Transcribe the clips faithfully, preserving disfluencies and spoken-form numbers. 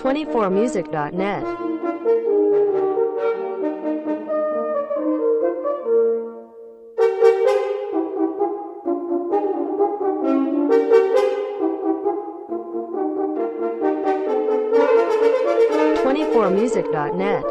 twenty-four music dot net twenty-four music dot net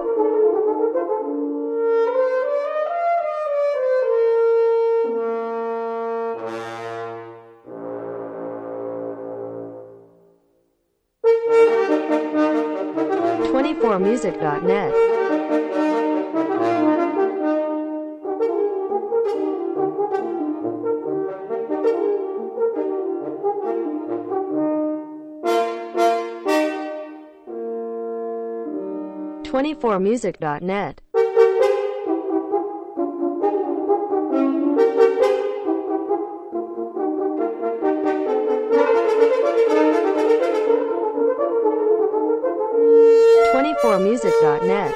twenty-four music dot net twenty-four music dot net twenty-four music dot net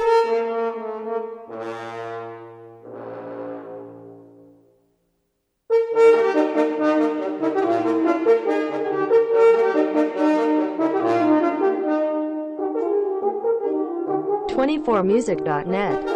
twenty-four music dot net